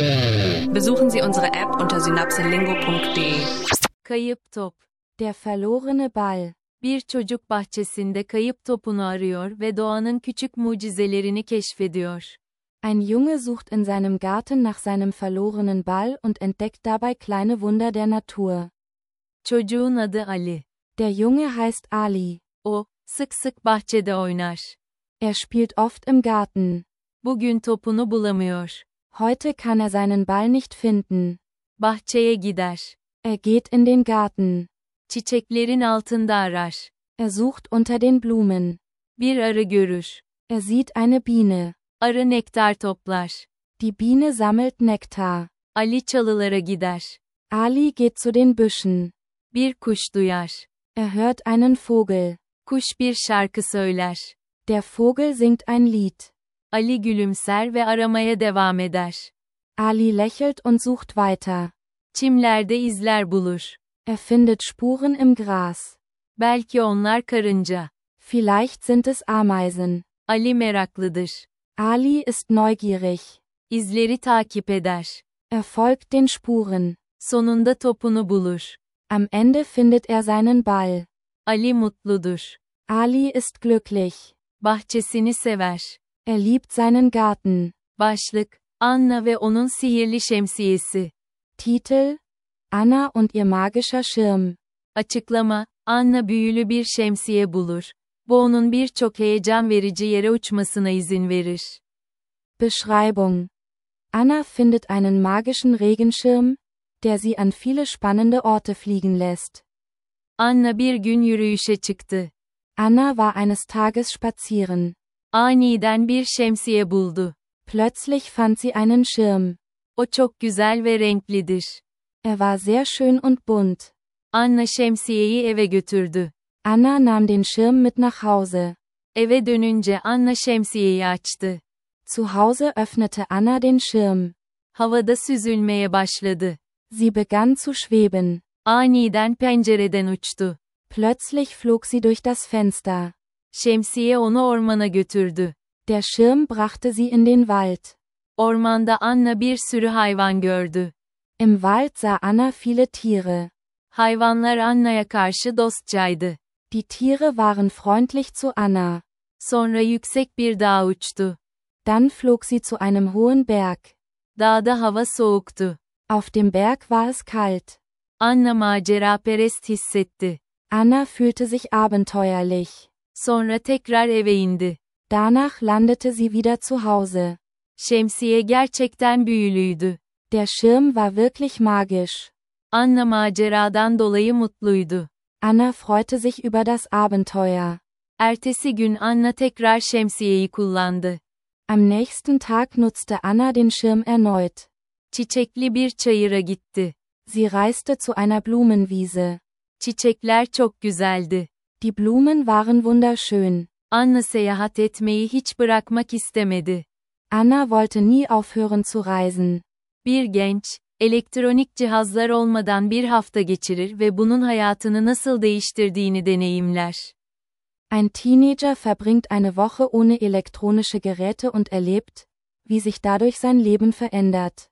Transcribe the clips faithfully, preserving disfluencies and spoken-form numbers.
Besuchen Sie unsere App unter synapselingo punkt de. Kayıp top. Der verlorene Ball. Bir çocuk bahçesinde kayıp topunu arıyor ve doğanın küçük mucizelerini keşfediyor. Ein Junge sucht in seinem Garten nach seinem verlorenen Ball und entdeckt dabei kleine Wunder der Natur. Çocuğun adı Ali. Der Junge heißt Ali. O, sık sık bahçede oynar. Er spielt oft im Garten. Bugün topunu bulamıyor. Heute kann er seinen Ball nicht finden. Bahçeye gider. Er geht in den Garten. Çiçeklerin altında arar. Er sucht unter den Blumen. Bir arı görür. Er sieht eine Biene. Arı nektar toplar. Die Biene sammelt Nektar. Ali çalılara gider. Ali geht zu den Büschen. Bir kuş duyar. Er hört einen Vogel. Kuş bir şarkı söyler. Der Vogel singt ein Lied. Ali gülümser ve aramaya devam eder. Ali lächelt und sucht weiter. Çimlerde izler bulur. Er findet Spuren im Gras. Belki onlar karınca. Vielleicht sind es Ameisen. Ali meraklıdır. Ali ist neugierig. İzleri takip eder. Er folgt den Spuren. Sonunda topunu bulur. Am Ende findet er seinen Ball. Ali mutludur. Ali ist glücklich. Bahçesini sever. Er liebt seinen Garten. Başlık: Anna ve onun sihirli şemsiyesi. Titel: Anna und ihr magischer Schirm. Açıklama: Anna büyülü bir şemsiye bulur. Bu onun birçok heyecan verici yere uçmasına izin verir. Beschreibung: Anna findet einen magischen Regenschirm, der sie an viele spannende Orte fliegen lässt. Anna bir gün yürüyüşe çıktı. Anna war eines Tages spazieren. Aniden bir şemsiye buldu. Plötzlich fand sie einen Schirm. O çok güzel ve renklidir. Er war sehr schön und bunt. Anna şemsiyeyi eve götürdü. Anna nahm den Schirm mit nach Hause. Eve dönünce Anna şemsiyeyi açtı. Zu Hause öffnete Anna den Schirm. Havada süzülmeye başladı. Sie begann zu schweben. Aniden pencereden uçtu. Plötzlich flog sie durch das Fenster. Şemsiye onu ormana götürdü. Der Schirm brachte sie in den Wald. Ormanda Anna bir sürü hayvan gördü. Im Wald sah Anna viele Tiere. Hayvanlar Anna'ya karşı dostçaydı. Die Tiere waren freundlich zu Anna. Sonra yüksek bir dağa uçtu. Dann flog sie zu einem hohen Berg. Dağda hava soğuktu. Auf dem Berg war es kalt. Anna maceraperest hissetti. Anna fühlte sich abenteuerlich. Sonra tekrar eve indi. Danach landete sie wieder zu Hause. Şemsiye gerçekten büyülüydü. Der Schirm war wirklich magisch. Anna maceradan dolayı mutluydu. Anna freute sich über das Abenteuer. Ertesi gün Anna tekrar şemsiyeyi kullandı. Am nächsten Tag nutzte Anna den Schirm erneut. Çiçekli bir çayıra gitti. Sie reiste zu einer Blumenwiese. Çiçekler çok güzeldi. Die Blumen waren wunderschön. Anna seyahat etmeyi hiç bırakmak istemedi. Anna wollte nie aufhören zu reisen. Bir genç, elektronik cihazlar olmadan bir hafta geçirir ve bunun hayatını nasıl değiştirdiğini deneyimler. Ein Teenager verbringt eine Woche ohne elektronische Geräte und erlebt, wie sich dadurch sein Leben verändert.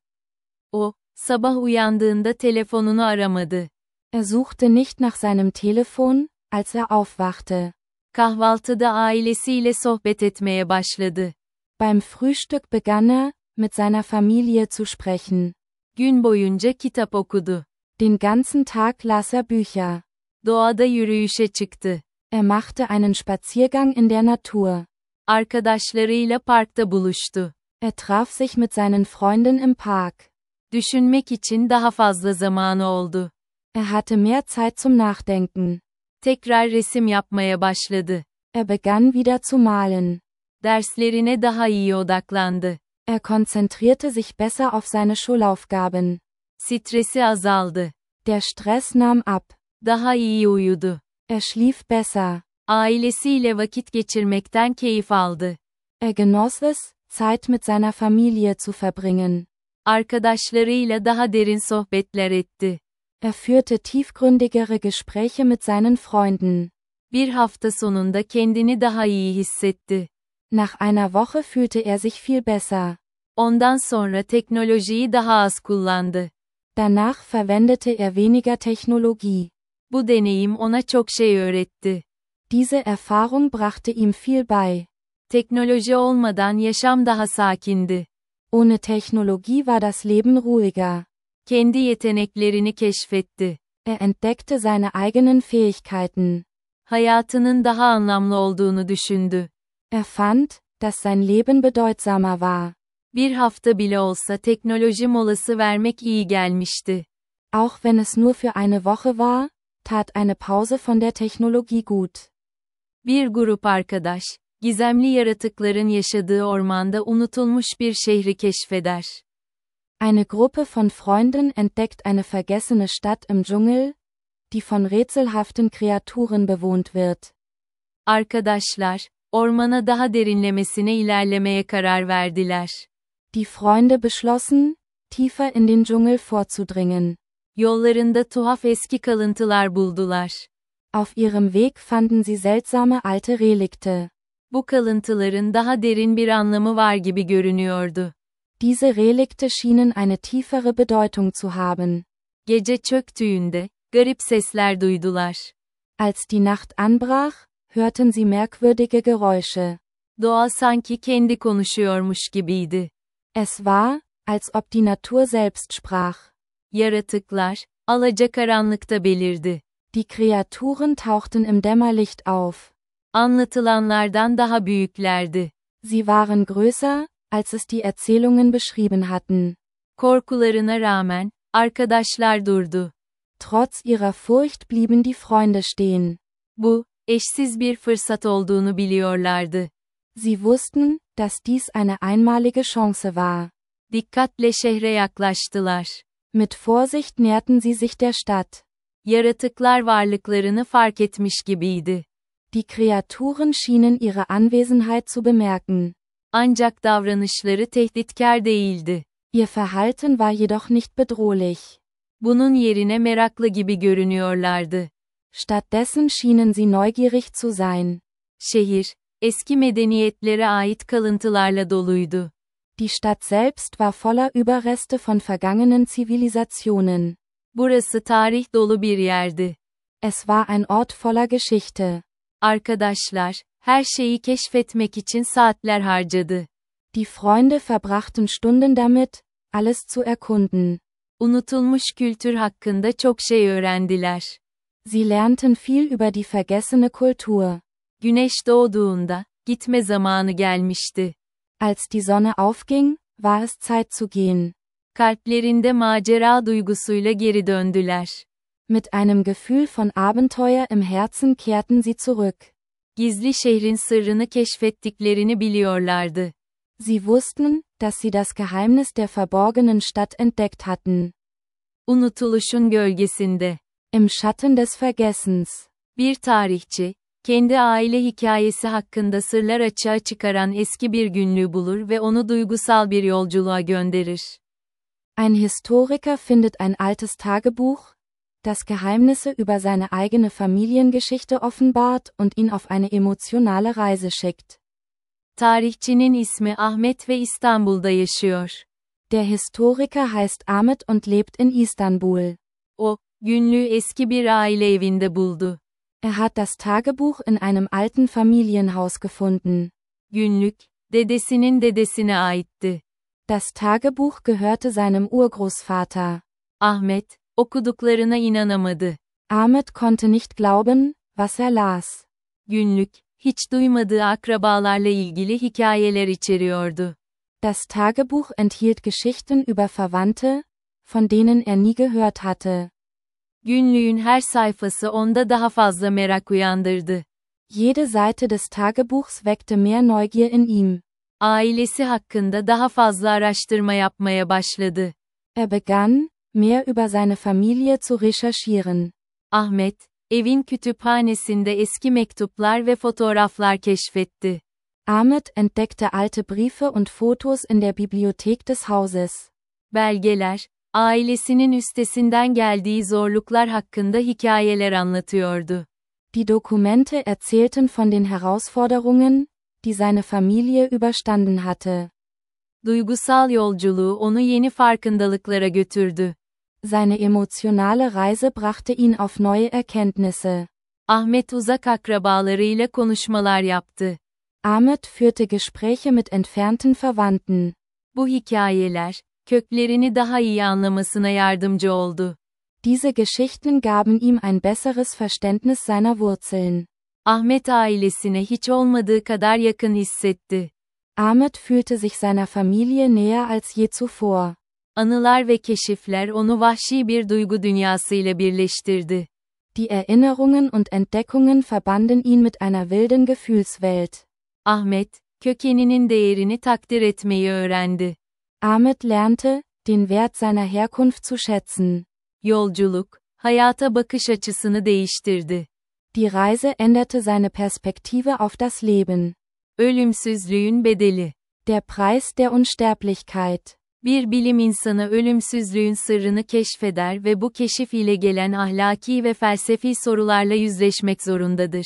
O, sabah uyandığında telefonunu aramadı. Er suchte nicht nach seinem Telefon, als er aufwachte. Kahvaltıda ailesiyle sohbet etmeye başladı. Beim Frühstück begann er, mit seiner Familie zu sprechen. Gün boyunca kitap okudu. Den ganzen Tag las er Bücher. Doğada yürüyüşe çıktı. Er machte einen Spaziergang in der Natur. Arkadaşlarıyla parkta buluştu. Er traf sich mit seinen Freunden im Park. Düşünmek için daha fazla zamanı oldu. Er hatte mehr Zeit zum Nachdenken. Tekrar resim yapmaya başladı. Er begann wieder zu malen. Derslerine daha iyi odaklandı. Er konzentrierte sich besser auf seine Schulaufgaben. Stresi azaldı. Der Stress nahm ab. Daha iyi uyudu. Er schlief besser. Ailesiyle vakit geçirmekten keyif aldı. Er genoss es, Zeit mit seiner Familie zu verbringen. Arkadaşlarıyla daha derin sohbetler etti. Er führte tiefgründigere Gespräche mit seinen Freunden. Bir hafta sonunda kendini daha iyi hissetti. Nach einer Woche fühlte er sich viel besser. Ondan sonra teknolojiyi daha az kullandı. Danach verwendete er weniger Technologie. Bu deneyim ona çok şey öğretti. Diese Erfahrung brachte ihm viel bei. Teknoloji olmadan yaşam daha sakindi. Ohne Technologie war das Leben ruhiger. Kendi yeteneklerini keşfetti. Er entdeckte seine eigenen Fähigkeiten. Hayatının daha anlamlı olduğunu düşündü. Er fand, dass sein Leben bedeutsamer war. Bir hafta bile olsa teknoloji molası vermek iyi gelmişti. Auch wenn es nur für eine Woche war, tat eine Pause von der Technologie gut. Bir grup arkadaş, gizemli yaratıkların yaşadığı ormanda unutulmuş bir şehri keşfeder. Eine Gruppe von Freunden entdeckt eine vergessene Stadt im Dschungel, die von rätselhaften Kreaturen bewohnt wird. Arkadaşlar, ormana daha derinlemesine ilerlemeye karar verdiler. Die Freunde beschlossen, tiefer in den Dschungel vorzudringen. Yollarında tuhaf eski kalıntılar buldular. Auf ihrem Weg fanden sie seltsame alte Relikte. Bu kalıntıların daha derin bir anlamı var gibi görünüyordu. Diese Relikte schienen eine tiefere Bedeutung zu haben. Gece çöktüğünde, garip sesler duydular. Als die Nacht anbrach, hörten sie merkwürdige Geräusche. Doğa sanki kendi konuşuyormuş gibiydi. Es war, als ob die Natur selbst sprach. Yaratıklar, alacakaranlıkta belirdi. Die Kreaturen tauchten im Dämmerlicht auf. Anlatılanlardan daha büyüklerdi. Sie waren größer, als es die Erzählungen beschrieben hatten. Korkularına rağmen, arkadaşlar durdu. Trotz ihrer Furcht blieben die Freunde stehen. Bu, eşsiz bir fırsat olduğunu biliyorlardı. Sie wussten, dass dies eine einmalige Chance war. Dikkatle şehre yaklaştılar. Mit Vorsicht näherten sie sich der Stadt. Yaratıklar varlıklarını fark etmiş gibiydi. Die Kreaturen schienen ihre Anwesenheit zu bemerken. Ancak davranışları tehditkar değildi. Ihr Verhalten war jedoch nicht bedrohlich. Bunun yerine meraklı gibi görünüyorlardı. Stattdessen schienen sie neugierig zu sein. Şehir, eski medeniyetlere ait kalıntılarla doluydu. Die Stadt selbst war voller Überreste von vergangenen Zivilisationen. Burası tarih dolu bir yerdi. Es war ein Ort voller Geschichte. Arkadaşlar, her şeyi keşfetmek için saatler harcadı. Die Freunde verbrachten Stunden damit, alles zu erkunden. Unutulmuş kültür hakkında çok şey öğrendiler. Sie lernten viel über die vergessene Kultur. Güneş doğduğunda, gitme zamanı gelmişti. Als die Sonne aufging, war es Zeit zu gehen. Kalplerinde macera duygusuyla geri döndüler. Mit einem Gefühl von Abenteuer im Herzen kehrten sie zurück. Gizli şehrin sırrını keşfettiklerini biliyorlardı. Sie wussten, dass sie das Geheimnis der verborgenen Stadt entdeckt hatten. Unutuluşun gölgesinde. Im Schatten des Vergessens. Bir tarihçi, kendi aile hikayesi hakkında sırlar açığa çıkaran eski bir günlüğü bulur ve onu duygusal bir yolculuğa gönderir. Ein Historiker findet ein altes Tagebuch, das Geheimnisse über seine eigene Familiengeschichte offenbart und ihn auf eine emotionale Reise schickt. Tarihçinin ismi Ahmet ve İstanbul'da yaşıyor. Der Historiker heißt Ahmet und lebt in Istanbul. O, günlüğü eski bir aile evinde buldu. Er hat das Tagebuch in einem alten Familienhaus gefunden. Günlük, dedesinin dedesine aitti. Das Tagebuch gehörte seinem Urgroßvater. Ahmet, okuduklarına inanamadı. Ahmet konnte nicht glauben, was er las. Günlük, hiç duymadığı akrabalarla ilgili hikayeler içeriyordu. Das Tagebuch enthielt Geschichten über Verwandte, von denen er nie gehört hatte. Günlüğün her sayfası onda daha fazla merak uyandırdı. Jede Seite des Tagebuchs weckte mehr Neugier in ihm. Ailesi hakkında daha fazla araştırma yapmaya başladı. Er begann, mehr über seine Familie zu recherchieren. Ahmet, evin kütüphanesinde eski mektuplar ve fotoğraflar keşfetti. Ahmet entdeckte alte Briefe und Fotos in der Bibliothek des Hauses. Belgeler, ailesinin üstesinden geldiği zorluklar hakkında hikayeler anlatıyordu. Die Dokumente erzählten von den Herausforderungen, die seine Familie überstanden hatte. Duygusal yolculuğu onu yeni farkındalıklara götürdü. Seine emotionale Reise brachte ihn auf neue Erkenntnisse. Ahmet uzak akrabalarıyla konuşmalar yaptı. Ahmet führte Gespräche mit entfernten Verwandten. Bu hikayeler, köklerini daha iyi anlamasına yardımcı oldu. Diese Geschichten gaben ihm ein besseres Verständnis seiner Wurzeln. Ahmet ailesine hiç olmadığı kadar yakın hissetti. Ahmet fühlte sich seiner Familie näher als je zuvor. Anılar ve keşifler onu vahşi bir duygu dünyasıyla birleştirdi. Die Erinnerungen und Entdeckungen verbanden ihn mit einer wilden Gefühlswelt. Ahmet, kökeninin değerini takdir etmeyi öğrendi. Ahmet lernte, den Wert seiner Herkunft zu schätzen. Yolculuk, hayata bakış açısını değiştirdi. Die Reise änderte seine Perspektive auf das Leben. Ölümsüzlüğün bedeli. Der Preis der Unsterblichkeit. Bir bilim insanı ölümsüzlüğün sırrını keşfeder ve bu keşif ile gelen ahlaki ve felsefi sorularla yüzleşmek zorundadır.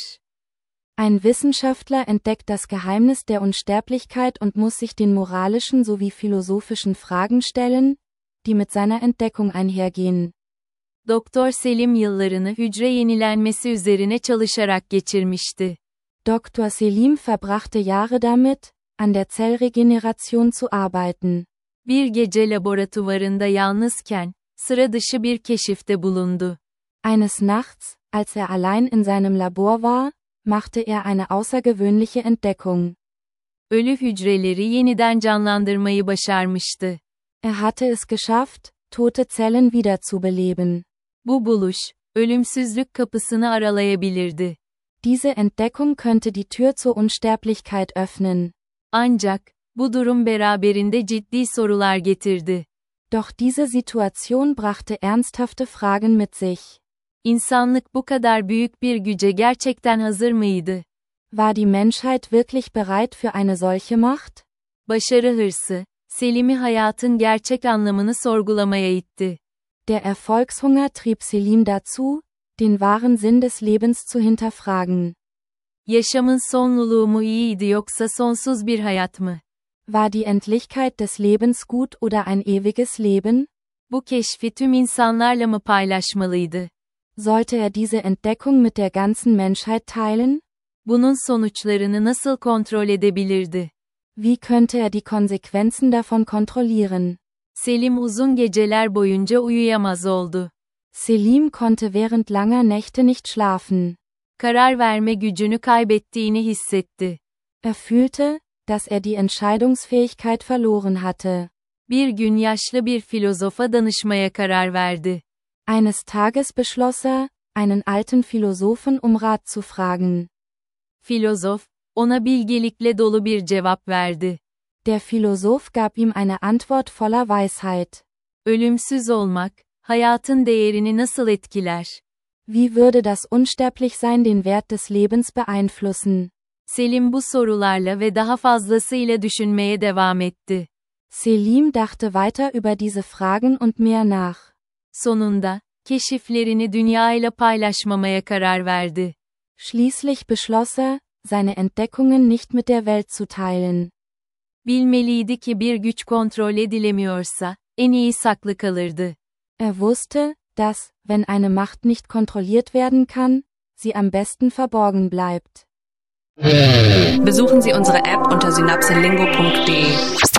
Ein Wissenschaftler entdeckt das Geheimnis der Unsterblichkeit und muss sich den moralischen sowie philosophischen Fragen stellen, die mit seiner Entdeckung einhergehen. Doktor Selim yıllarını hücre yenilenmesi üzerine çalışarak geçirmişti. Doktor Selim verbrachte Jahre damit, an der Zellregeneration zu arbeiten. Bir gece laboratuvarında yalnızken, sıra dışı bir keşifte bulundu. Eines Nachts, als er allein in seinem Labor war, machte er eine außergewöhnliche Entdeckung. Ölü hücreleri yeniden canlandırmayı başarmıştı. Er hatte es geschafft, tote Zellen wiederzubeleben. Bu buluş, ölümsüzlük kapısını aralayabilirdi. Diese Entdeckung könnte die Tür zur Unsterblichkeit öffnen. Ancak, bu durum beraberinde ciddi sorular getirdi. Doch diese Situation brachte ernsthafte Fragen mit sich. İnsanlık bu kadar büyük bir güce gerçekten hazır mıydı? War die Menschheit wirklich bereit für eine solche Macht? Başarı hırsı, Selim'i hayatın gerçek anlamını sorgulamaya itti. Der Erfolgshunger trieb Selim dazu, den wahren Sinn des Lebens zu hinterfragen. Yaşamın sonluluğu mu iyiydi yoksa sonsuz bir hayat mı? War die Endlichkeit des Lebens gut oder ein ewiges Leben? Bu keşfi tüm insanlarla mı paylaşmalıydı? Sollte er diese Entdeckung mit der ganzen Menschheit teilen? Bunun sonuçlarını nasıl kontrol edebilirdi? Wie könnte er die Konsequenzen davon kontrollieren? Selim uzun geceler boyunca uyuyamaz oldu. Selim konnte während langer Nächte nicht schlafen. Karar verme gücünü kaybettiğini hissetti. Er fühlte, dass er die Entscheidungsfähigkeit verloren hatte. Bir gün yaşlı bir filozofa danışmaya karar verdi. Eines Tages beschloss er, einen alten Philosophen um Rat zu fragen. Filozof, ona bilgelikle dolu bir cevap verdi. Der Philosoph gab ihm eine Antwort voller Weisheit. Ölümsüz olmak, hayatın değerini nasıl etkiler? Wie würde das Unsterblichsein den Wert des Lebens beeinflussen? Selim bu sorularla ve daha fazlasıyla düşünmeye devam etti. Selim dachte weiter über diese Fragen und mehr nach. Sonunda, keşiflerini dünyayla paylaşmamaya karar verdi. Schließlich beschloss er, seine Entdeckungen nicht mit der Welt zu teilen. Bilmeliydi ki bir güç kontrol edilemiyorsa, en iyi saklı kalırdı. Er wusste, dass, wenn eine Macht nicht kontrolliert werden kann, sie am besten verborgen bleibt. Besuchen Sie unsere App unter synapselingo punkt de.